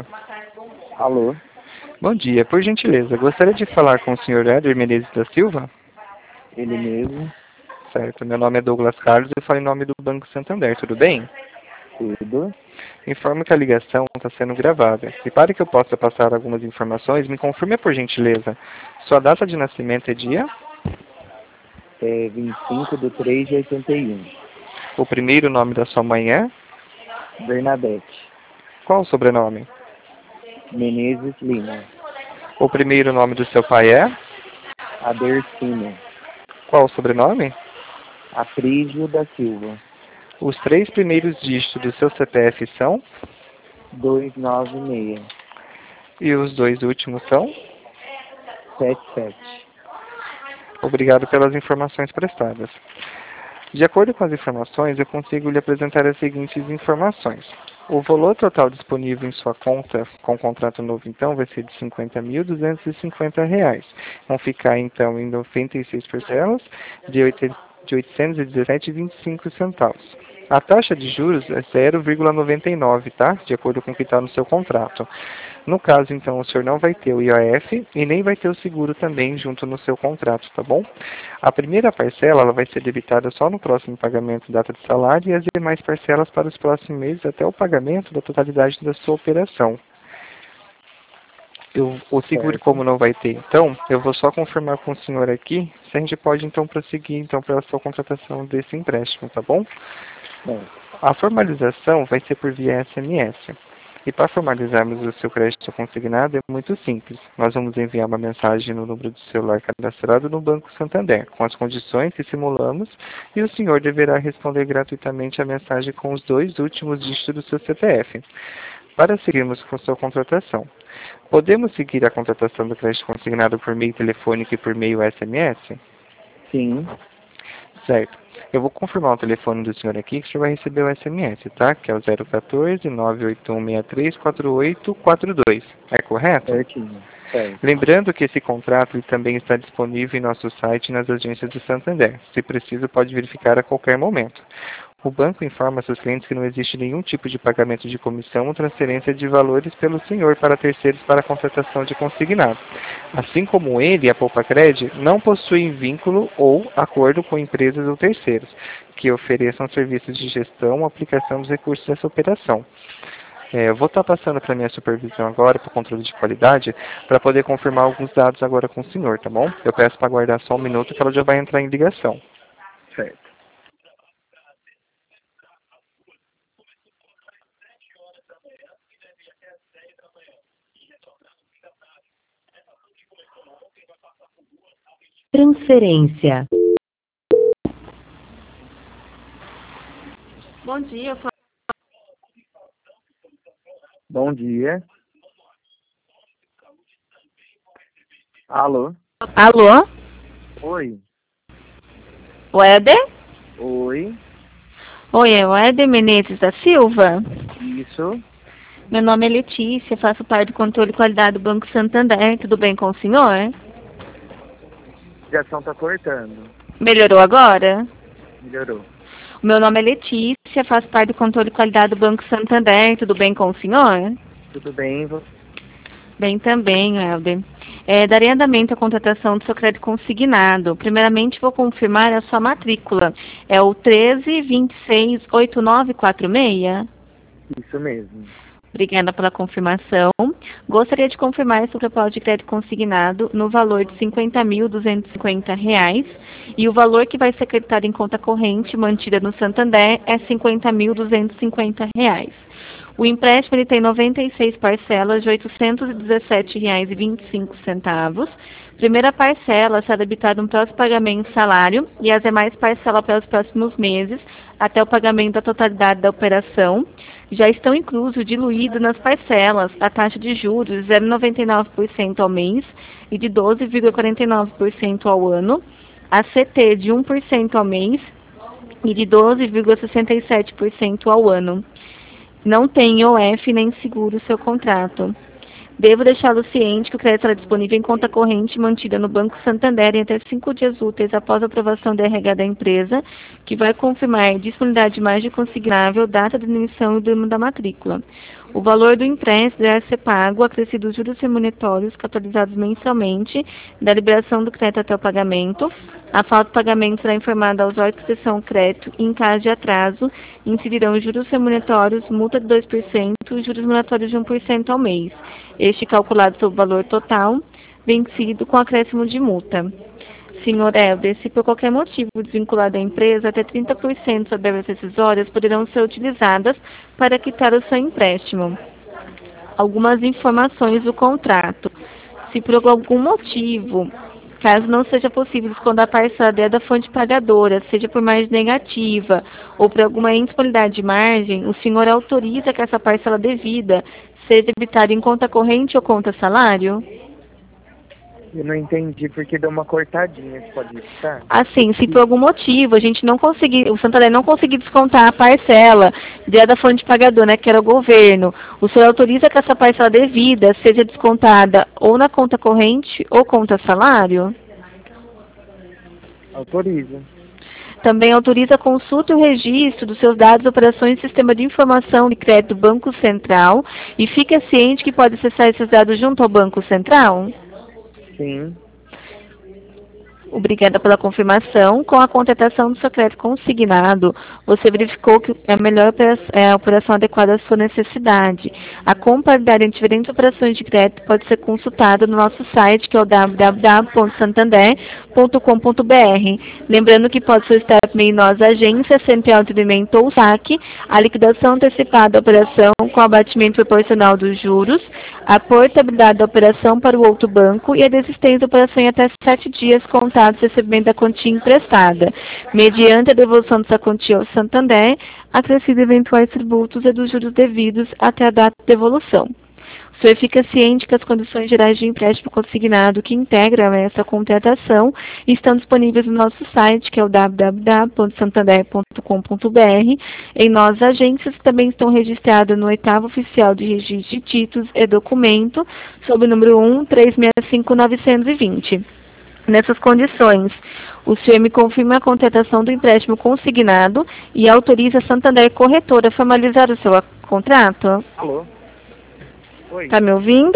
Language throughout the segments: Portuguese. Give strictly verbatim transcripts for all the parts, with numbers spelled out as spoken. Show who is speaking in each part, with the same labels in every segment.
Speaker 1: Alô?
Speaker 2: Bom dia, por gentileza, gostaria de falar com o senhor Éder Menezes da Silva?
Speaker 1: Ele mesmo?
Speaker 2: Certo, meu nome é Douglas Carlos e eu falo em nome do Banco Santander, tudo bem?
Speaker 1: Tudo?
Speaker 2: Informo que a ligação está sendo gravada. E para que eu possa passar algumas informações, me confirme por gentileza. Sua data de nascimento é dia?
Speaker 1: É vinte e cinco de três de oitenta e um.
Speaker 2: O primeiro nome da sua mãe é?
Speaker 1: Bernadette.
Speaker 2: Qual o sobrenome?
Speaker 1: Menezes Lima.
Speaker 2: O primeiro nome do seu pai é?
Speaker 1: Adercino.
Speaker 2: Qual o sobrenome?
Speaker 1: Aprígio da Silva.
Speaker 2: Os três primeiros dígitos do seu C P F são?
Speaker 1: duzentos e noventa e seis.
Speaker 2: E os dois últimos são?
Speaker 1: setenta e sete.
Speaker 2: Obrigado pelas informações prestadas. De acordo com as informações, eu consigo lhe apresentar as seguintes informações. O valor total disponível em sua conta com o contrato novo, então, vai ser de cinquenta mil duzentos e cinquenta reais. Vão ficar, então, em noventa e seis parcelas de oitocentos e dezessete reais e vinte e cinco centavos. A taxa de juros é zero vírgula noventa e nove, tá? De acordo com o que está no seu contrato. No caso, então, o senhor não vai ter o I O F e nem vai ter o seguro também junto no seu contrato, tá bom? A primeira parcela ela vai ser debitada só no próximo pagamento, data de salário, e as demais parcelas para os próximos meses até o pagamento da totalidade da sua operação. Eu, o seguro,
Speaker 1: Certo.
Speaker 2: como não vai ter, então, eu vou só confirmar com o senhor aqui se a gente pode, então, prosseguir então, para a sua contratação desse empréstimo, tá bom?
Speaker 1: Certo.
Speaker 2: A formalização vai ser por via S M S. E para formalizarmos o seu crédito consignado é muito simples. Nós vamos enviar uma mensagem no número do celular cadastrado no Banco Santander, com as condições que simulamos, e o senhor deverá responder gratuitamente a mensagem com os dois últimos dígitos do seu C P F. Para seguirmos com sua contratação, podemos seguir a contratação do crédito consignado por meio telefônico e por meio S M S?
Speaker 1: Sim.
Speaker 2: Certo. Eu vou confirmar o telefone do senhor aqui que o senhor vai receber o S M S, tá? Que é o zero um quatro, nove oito um seis três, quatro oito quatro dois. É correto?
Speaker 1: Certinho. Certo.
Speaker 2: Lembrando que esse contrato ele também está disponível em nosso site e nas agências do Santander. Se preciso, pode verificar a qualquer momento. O banco informa seus clientes que não existe nenhum tipo de pagamento de comissão ou transferência de valores pelo senhor para terceiros para a contratação de consignado. Assim como ele, a Poupa-Cred, não possuem vínculo ou acordo com empresas ou terceiros que ofereçam serviços de gestão ou aplicação dos recursos dessa operação. É, eu vou estar passando para a minha supervisão agora, para o controle de qualidade, para poder confirmar alguns dados agora com o senhor, tá bom? Eu peço para aguardar só um minuto que ela já vai entrar em ligação.
Speaker 1: Certo.
Speaker 3: Transferência.
Speaker 4: Bom dia, eu falo...
Speaker 1: Bom dia. Alô?
Speaker 4: Alô?
Speaker 1: Oi.
Speaker 4: O Éder?
Speaker 1: Oi.
Speaker 4: Oi, é o Éder Menezes da Silva?
Speaker 1: Isso.
Speaker 4: Meu nome é Letícia, faço parte do controle de qualidade do Banco Santander. Tudo bem com o senhor?
Speaker 1: A ligação tá cortando.
Speaker 4: Melhorou agora?
Speaker 1: Melhorou.
Speaker 4: O meu nome é Letícia, faço parte do controle de qualidade do Banco Santander. Tudo bem com o senhor?
Speaker 1: Tudo bem? vo-
Speaker 4: Bem também, Helder. É, darei andamento à contratação do seu crédito consignado. Primeiramente, vou confirmar a sua matrícula. É o treze vinte e seis oito nove quatro seis?
Speaker 1: Isso mesmo.
Speaker 4: Obrigada pela confirmação. Gostaria de confirmar sobre o propósito de crédito consignado no valor de cinquenta mil duzentos e cinquenta reais e o valor que vai ser creditado em conta corrente mantida no Santander é cinquenta mil duzentos e cinquenta reais. O empréstimo ele tem noventa e seis parcelas de oitocentos e dezessete reais e vinte e cinco centavos. Primeira parcela será debitada no próximo pagamento de salário e as demais parcelas para os próximos meses até o pagamento da totalidade da operação. Já estão inclusos, diluídos nas parcelas, a taxa de juros de zero vírgula noventa e nove por cento ao mês e de doze vírgula quarenta e nove por cento ao ano, a C T de um por cento ao mês e de doze vírgula sessenta e sete por cento ao ano. Não tem I O F nem seguro o seu contrato. Devo deixá-lo ciente que o crédito será disponível em conta corrente mantida no Banco Santander em até cinco dias úteis após a aprovação da R H da empresa, que vai confirmar disponibilidade de margem consignável, data de emissão e número da matrícula. O valor do empréstimo deve ser pago, acrescidos juros remuneratórios atualizados mensalmente, da liberação do crédito até o pagamento. A falta de pagamento será informada aos órgãos de exceção crédito e, em caso de atraso, incidirão juros remuneratórios, multa de dois por cento e juros remuneratórios de um por cento ao mês. Este calculado sobre o valor total, vencido com acréscimo de multa. Senhor Helder, se por qualquer motivo desvinculado da empresa, até trinta por cento das verbas decisórias poderão ser utilizadas para quitar o seu empréstimo. Algumas informações do contrato. Se por algum motivo, caso não seja possível descontar a parcela da fonte pagadora, seja por margem negativa ou por alguma indisponibilidade de margem, o senhor autoriza que essa parcela devida seja debitada em conta corrente ou conta salário?
Speaker 1: Eu não entendi porque deu uma cortadinha, você pode explicar?
Speaker 4: Assim, se por algum motivo a gente não conseguir, o Santander não conseguir descontar a parcela da fonte pagadora, né, que era o governo, o senhor autoriza que essa parcela devida seja descontada ou na conta corrente ou conta salário?
Speaker 1: Autoriza.
Speaker 4: Também autoriza a consulta e o registro dos seus dados e operações do Sistema de Informação de Crédito do Banco Central e fica ciente que pode acessar esses dados junto ao Banco Central?
Speaker 1: Sim.
Speaker 4: Obrigada pela confirmação. Com a contratação do seu crédito consignado, você verificou que é a melhor operação, é a operação adequada à sua necessidade. A comparidade entre diferentes operações de crédito pode ser consultada no nosso site, que é o w w w ponto santander ponto com ponto b r. Lembrando que pode solicitar por meio de nossa agência, C N P J atendimento ou saque, a liquidação antecipada da operação com abatimento proporcional dos juros, a portabilidade da operação para o outro banco e a desistência da operação em até sete dias contados do recebimento da quantia emprestada, mediante a devolução dessa quantia ao Santander, acrescido eventuais tributos e dos juros devidos até a data de devolução. O senhor fica ciente que as condições gerais de empréstimo consignado que integram essa contratação estão disponíveis no nosso site, que é o w w w ponto santander ponto com ponto b r. Em nossas agências também estão registradas no oitavo oficial de registro de títulos e documento, sob o número um três seis cinco nove dois zero. Nessas condições, o senhor me confirma a contratação do empréstimo consignado e autoriza a Santander Corretora a formalizar o seu contrato?
Speaker 1: Alô? Oi.
Speaker 4: Está me ouvindo?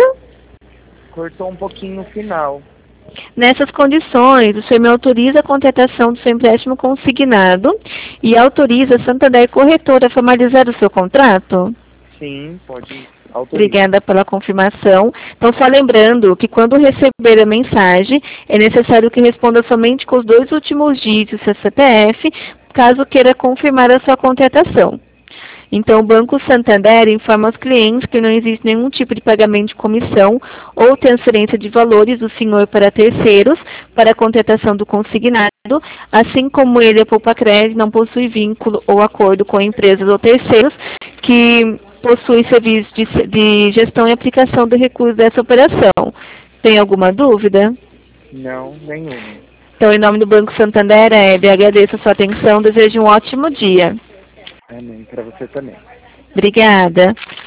Speaker 1: Cortou um pouquinho no final.
Speaker 4: Nessas condições, o senhor me autoriza a contratação do seu empréstimo consignado e autoriza a Santander Corretora a formalizar o seu contrato?
Speaker 1: Sim, pode. Autoriza.
Speaker 4: Obrigada pela confirmação. Então, só lembrando que quando receber a mensagem, é necessário que responda somente com os dois últimos dígitos do seu C P F, caso queira confirmar a sua contratação. Então, o Banco Santander informa aos clientes que não existe nenhum tipo de pagamento de comissão ou transferência de valores do senhor para terceiros para a contratação do consignado, assim como ele, a Poupa Crédito, não possui vínculo ou acordo com empresas ou terceiros que possuem serviços de, de gestão e aplicação do recurso dessa operação. Tem alguma dúvida?
Speaker 1: Não, nenhuma.
Speaker 4: Então, em nome do Banco Santander, Hebe, agradeço a sua atenção, desejo um ótimo dia.
Speaker 1: Amém, para você também.
Speaker 4: Obrigada.